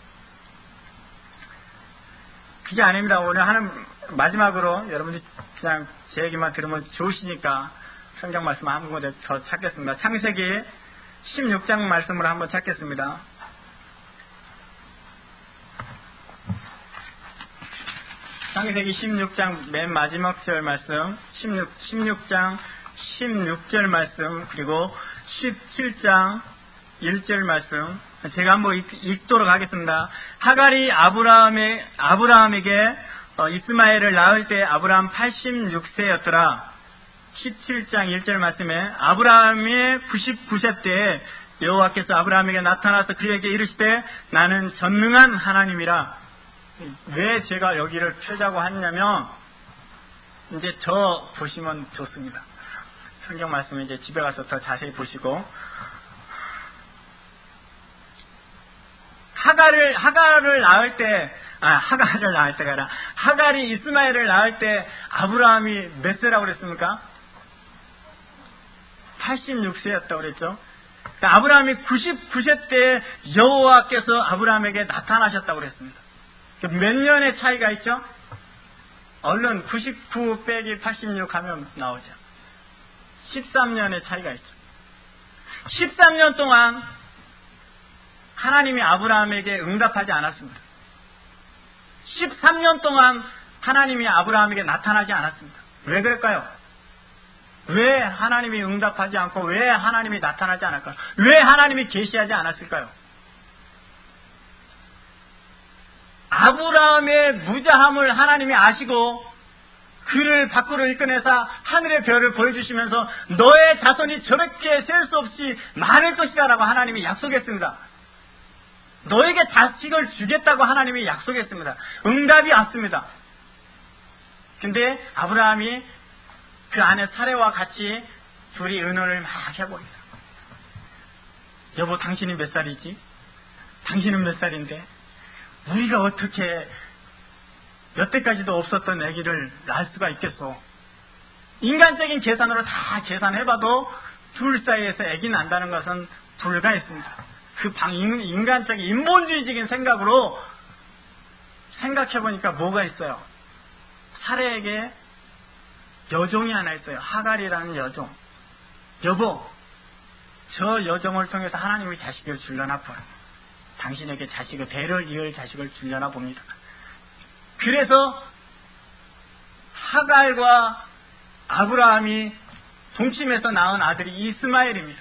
그게 아닙니다. 오늘 하는 마지막으로 여러분들이 그냥 제 얘기만 들으면 좋으시니까 성경 말씀 한 군데 더 찾겠습니다. 창세기 16장 말씀을 한번 찾겠습니다. 창세기 16장 맨 마지막 절 말씀, 16장 16절 말씀, 그리고 17장 1절 말씀, 제가 한번 읽도록 하겠습니다. 하갈이 아브라함에게 이스마엘을 낳을 때 아브라함 86세였더라. 17장 1절 말씀에 아브라함의 99세 때에 여호와께서 아브라함에게 나타나서 그에게 이르시되 나는 전능한 하나님이라. 왜 제가 여기를 펴자고 하냐면 이제 저 보시면 좋습니다. 성경 말씀을 이제 집에 가서 더 자세히 보시고 하갈을 낳을 때가 아니라 하갈이 이스마엘을 낳을 때 아브라함이 몇 세라고 그랬습니까? 86세였다고 그랬죠. 그러니까 아브라함이 99세 때 여호와께서 아브라함에게 나타나셨다고 그랬습니다. 몇 년의 차이가 있죠? 얼른 99 빼기 86 하면 나오죠. 13년의 차이가 있죠. 13년 동안 하나님이 아브라함에게 응답하지 않았습니다. 13년 동안 하나님이 아브라함에게 나타나지 않았습니다. 왜 그럴까요? 왜 하나님이 응답하지 않고 왜 하나님이 나타나지 않을까요? 왜 하나님이 계시하지 않았을까요? 아브라함의 무자함을 하나님이 아시고 그를 밖으로 이끌어내서 하늘의 별을 보여주시면서 너의 자손이 저렇게 셀 수 없이 많을 것이다 라고 하나님이 약속했습니다. 너에게 자식을 주겠다고 하나님이 약속했습니다. 응답이 왔습니다. 근데 아브라함이 그 아내 사레와 같이 둘이 의논을 막 해봅니다. 여보, 당신이 몇 살이지? 당신은 몇 살인데? 우리가 어떻게 여태까지도 없었던 아기를 낳을 수가 있겠소? 인간적인 계산으로 다 계산해봐도 둘 사이에서 아기 난다는 것은 불가했습니다. 그 인간적인 인본주의적인 생각으로 생각해보니까 뭐가 있어요? 사레에게 여종이 하나 있어요. 하갈이라는 여종. 여보, 저 여종을 통해서 하나님이 자식을 주려나 봐요. 당신에게 자식을 대를 이을 자식을 주려나 봅니다. 그래서 하갈과 아브라함이 동침해서 낳은 아들이 이스마엘입니다.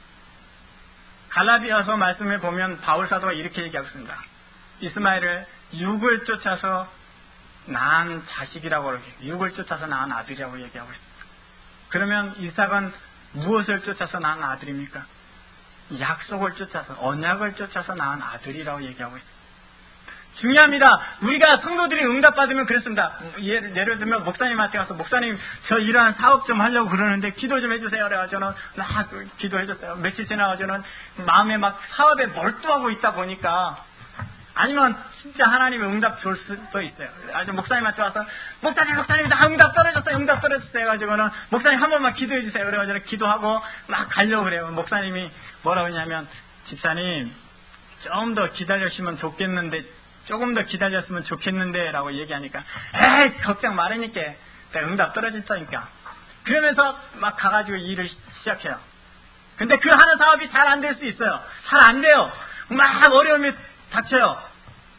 갈라디아서 말씀에 보면 바울 사도가 이렇게 얘기하고 있습니다. 이스마엘을 육을 쫓아서 낳은 자식이라고 육을 쫓아서 낳은 아들이라고 얘기하고 있습니다. 그러면 이삭은 무엇을 쫓아서 낳은 아들입니까? 약속을 쫓아서, 언약을 쫓아서 낳은 아들이라고 얘기하고 있습니다. 중요합니다. 우리가 성도들이 응답받으면 그렇습니다. 예를 들면 목사님한테 가서 목사님 저 이러한 사업 좀 하려고 그러는데 기도 좀 해주세요. 그래가지고 저는 막 기도해줬어요. 며칠 지나가지고 저는 마음에 막 사업에 몰두하고 있다 보니까 아니면 진짜 하나님의 응답 줄 수도 있어요. 아주 목사님한테 와서 목사님 나 응답 떨어졌어요. 해가지고는 목사님 한 번만 기도해 주세요. 그래가지고 기도하고 막 가려고 그래요. 목사님이 뭐라고 하냐면 집사님 좀 더 기다려주시면 좋겠는데 조금 더 기다렸으면 좋겠는데 라고 얘기하니까 에이 걱정 말으니까 내가 응답 떨어졌다니까. 그러면서 막 가가지고 일을 시작해요. 근데 그 하는 사업이 잘 안 될 수 있어요. 잘 안 돼요. 막 어려움이 닥쳐요.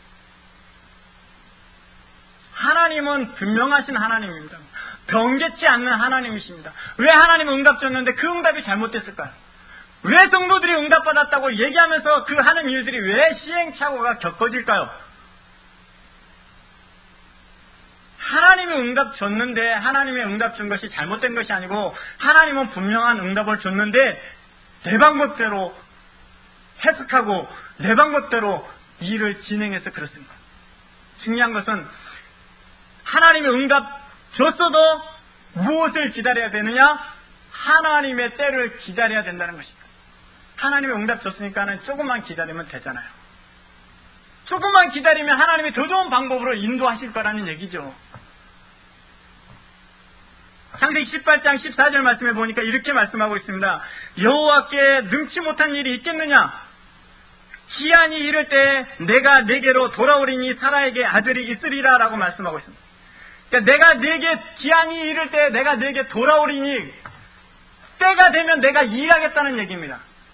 하나님은 분명하신 하나님입니다. 변개치 않는 하나님이십니다. 왜 하나님은 응답 줬는데 그 응답이 잘못됐을까요? 왜 성도들이 응답받았다고 얘기하면서 그 하는 일들이 왜 시행착오가 겪어질까요? 하나님이 응답 줬는데 하나님의 응답 준 것이 잘못된 것이 아니고 하나님은 분명한 응답을 줬는데 내 방법대로 해석하고 내 방법대로 일을 진행해서 그렇습니다. 중요한 것은 하나님의 응답 줬어도 무엇을 기다려야 되느냐? 하나님의 때를 기다려야 된다는 것입니다. 하나님의 응답 줬으니까는 조금만 기다리면 되잖아요. 조금만 기다리면 하나님이 더 좋은 방법으로 인도하실 거라는 얘기죠. 창세기 18장 14절 말씀에 보니까 이렇게 말씀하고 있습니다. 여호와께 능치 못한 일이 있겠느냐? 기한이 이를 때 내가 네게로 돌아오리니 사라에게 아들이 있으리라 라고 말씀하고 있습니다. 그러니까 내가 네게 기한이 이를 때 내가 네게 돌아오리니 때가 되면 내가 일하겠다는 얘기입니다.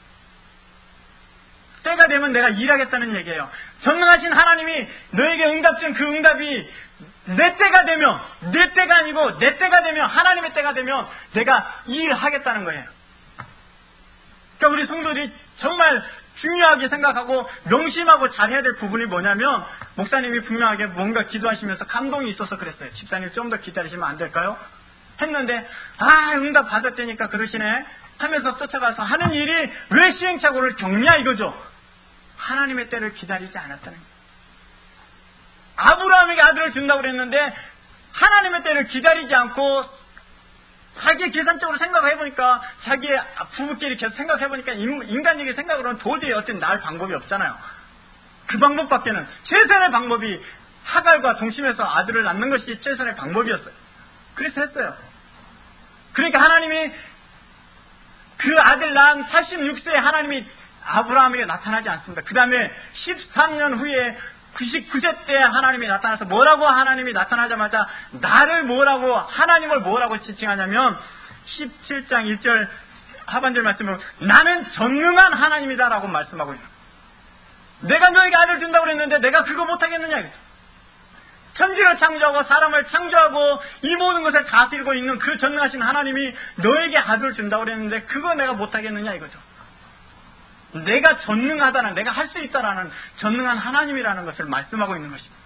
때가 되면 내가 일하겠다는 얘기예요. 전능하신 하나님이 너에게 응답 준 그 응답이 내 때가 되면, 내 때가 아니고 내 때가 되면, 하나님의 때가 되면 내가 일하겠다는 거예요. 그러니까 우리 성도들이 정말 중요하게 생각하고 명심하고 잘해야 될 부분이 뭐냐면, 목사님이 분명하게 뭔가 기도하시면서 감동이 있어서 그랬어요. 집사님 좀 더 기다리시면 안 될까요? 했는데 응답 받았다니까 그러시네 하면서 쫓아가서 하는 일이 왜 시행착오를 겪냐 이거죠. 하나님의 때를 기다리지 않았다는 거예요. 아브라함에게 아들을 준다고 그랬는데 하나님의 때를 기다리지 않고 자기 계산적으로 생각해보니까, 자기의 부부끼리 계속 생각해보니까 인간적인 생각으로는 도저히 어떤 나을 방법이 없잖아요. 그 방법밖에는 최선의 방법이 하갈과 동심해서 아들을 낳는 것이 최선의 방법이었어요. 그래서 했어요. 그러니까 하나님이 그 아들 낳은 86세에 하나님이 아브라함에게 나타나지 않습니다. 그 다음에 13년 후에 99세 때 하나님이 나타나서 뭐라고 하나님이 나타나자마자 나를 뭐라고, 하나님을 뭐라고 지칭하냐면 17장 1절 하반절 말씀으로 나는 전능한 하나님이다라고 말씀하고 있어요. 내가 너에게 아들 준다고 그랬는데 내가 그거 못하겠느냐. 천지를 창조하고 사람을 창조하고 이 모든 것을 다스리고 있는 그 전능하신 하나님이 너에게 아들을 준다고 그랬는데 그거 내가 못하겠느냐 이거죠. 내가 전능하다는, 내가 할 수 있다라는 전능한 하나님이라는 것을 말씀하고 있는 것입니다.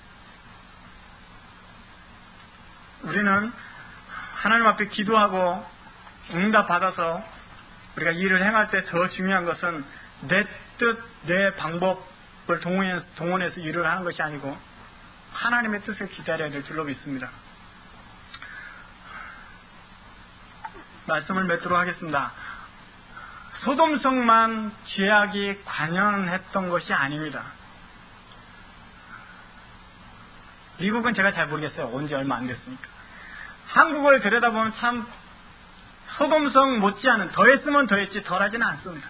우리는 하나님 앞에 기도하고 응답 받아서 우리가 일을 행할 때 더 중요한 것은 내 뜻, 내 방법을 동원해서 일을 하는 것이 아니고 하나님의 뜻을 기다려야 될 줄로 믿습니다. 말씀을 맺도록 하겠습니다. 소돔성만 죄악이 관연했던 것이 아닙니다. 미국은 제가 잘 모르겠어요. 온 지 얼마 안 됐으니까. 한국을 들여다보면 참 소돔성 못지않은, 더했으면 더했지 덜하지는 않습니다.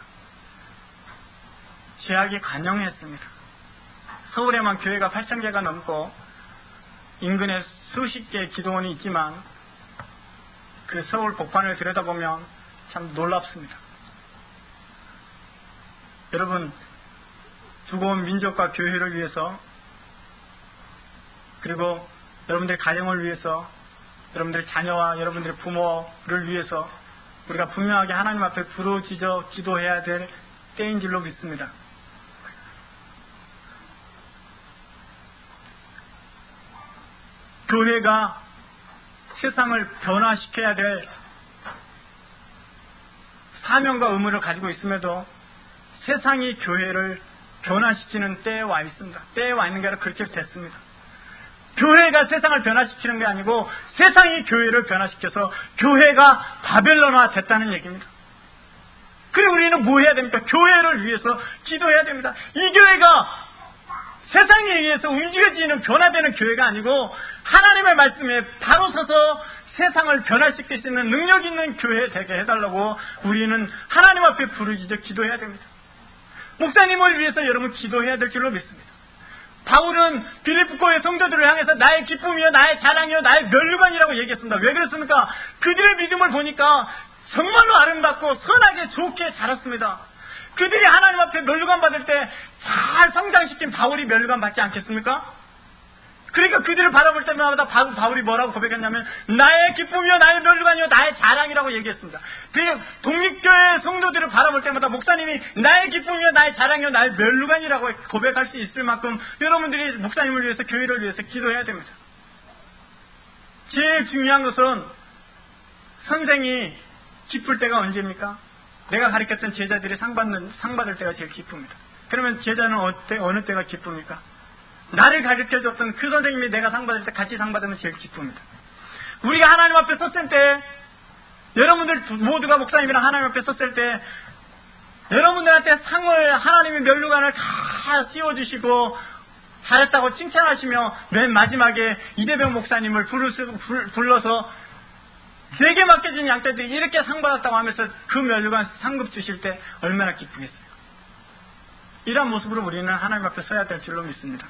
죄악이 관영했습니다. 서울에만 교회가 8,000개가 넘고 인근에 수십 개의 기도원이 있지만 그 서울 복판을 들여다보면 참 놀랍습니다. 여러분, 두고 온 민족과 교회를 위해서, 그리고 여러분들의 가정을 위해서, 여러분들의 자녀와 여러분들의 부모를 위해서 우리가 분명하게 하나님 앞에 부르짖어 기도해야 될 때인 줄로 믿습니다. 교회가 세상을 변화시켜야 될 사명과 의무를 가지고 있음에도 세상이 교회를 변화시키는 때에 와 있습니다. 때에 와 있는 게 아니라 그렇게 됐습니다. 교회가 세상을 변화시키는 게 아니고 세상이 교회를 변화시켜서 교회가 바벨론화 됐다는 얘기입니다. 그리고 우리는 뭐 해야 됩니까? 교회를 위해서 기도해야 됩니다. 이 교회가 세상에 의해서 움직여지는 변화되는 교회가 아니고 하나님의 말씀에 바로 서서 세상을 변화시킬 수 있는 능력 있는 교회 되게 해달라고 우리는 하나님 앞에 부르짖어 기도해야 됩니다. 목사님을 위해서 여러분 기도해야 될 줄로 믿습니다. 바울은 빌립보의 성도들을 향해서 나의 기쁨이요 나의 자랑이요 나의 면류관이라고 얘기했습니다. 왜 그랬습니까? 그들의 믿음을 보니까 정말로 아름답고 선하게 좋게 자랐습니다. 그들이 하나님 앞에 면류관 받을 때 잘 성장시킨 바울이 면류관 받지 않겠습니까? 그러니까 그들을 바라볼 때마다 바울이 뭐라고 고백했냐면 나의 기쁨이요 나의 면류관이요 나의 자랑이라고 얘기했습니다. 독립교회 성도들을 바라볼 때마다 목사님이 나의 기쁨이요 나의 자랑이요 나의 면류관이라고 고백할 수 있을 만큼 여러분들이 목사님을 위해서 교회를 위해서 기도해야 됩니다. 제일 중요한 것은 선생이 기쁠 때가 언제입니까? 내가 가르쳤던 제자들이 상 받을 때가 제일 기쁩니다. 그러면 제자는 어느 때가 기쁩니까? 나를 가르쳐줬던 그 선생님이 내가 상 받을 때 같이 상 받으면 제일 기쁩니다. 우리가 하나님 앞에 섰을 때, 여러분들 모두가 목사님이랑 하나님 앞에 섰을 때, 여러분들한테 상을, 하나님의 면류관을 다 씌워주시고 잘했다고 칭찬하시며 맨 마지막에 이대병 목사님을 불러서 되게 맡겨진 양떼들이 이렇게 상 받았다고 하면서 그 면류관 상급 주실 때 얼마나 기쁘겠어요. 이런 모습으로 우리는 하나님 앞에 서야 될 줄로 믿습니다.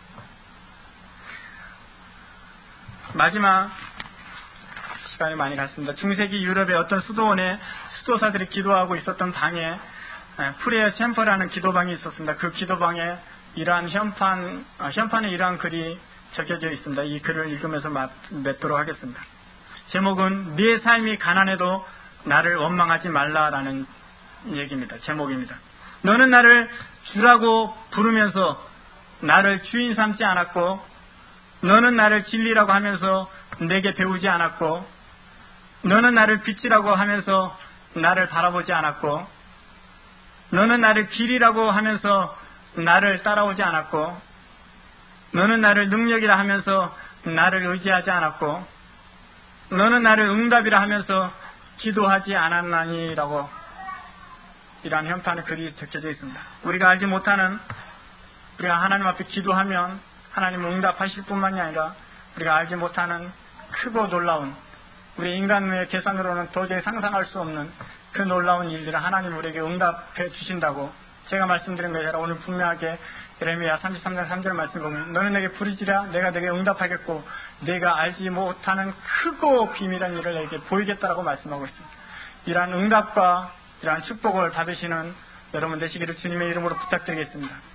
마지막 시간이 많이 갔습니다. 중세기 유럽의 어떤 수도원에 수도사들이 기도하고 있었던 방에 프레어 챔퍼라는 기도방이 있었습니다. 그 기도방에 이러한 현판에 이러한 글이 적혀져 있습니다. 이 글을 읽으면서 맺도록 하겠습니다. 제목은 네 삶이 가난해도 나를 원망하지 말라라는 얘기입니다. 제목입니다. 너는 나를 주라고 부르면서 나를 주인 삼지 않았고, 너는 나를 진리라고 하면서 내게 배우지 않았고, 너는 나를 빛이라고 하면서 나를 바라보지 않았고, 너는 나를 길이라고 하면서 나를 따라오지 않았고, 너는 나를 능력이라 하면서 나를 의지하지 않았고, 너는 나를 응답이라 하면서 기도하지 않았나니라고 이러한 현판에 글이 적혀져 있습니다. 우리가 알지 못하는, 우리가 하나님 앞에 기도하면 하나님은 응답하실 뿐만이 아니라 우리가 알지 못하는 크고 놀라운, 우리 인간의 계산으로는 도저히 상상할 수 없는 그 놀라운 일들을 하나님 우리에게 응답해 주신다고 제가 말씀드린 것이 아니라 오늘 분명하게 예레미야 33장 3절 말씀 보면 너는 내게 부르짖으라 내가 내게 응답하겠고 내가 알지 못하는 크고 비밀한 일을 내게 보이겠다라고 말씀하고 있습니다. 이러한 응답과 이러한 축복을 받으시는 여러분 되시기를 주님의 이름으로 부탁드리겠습니다.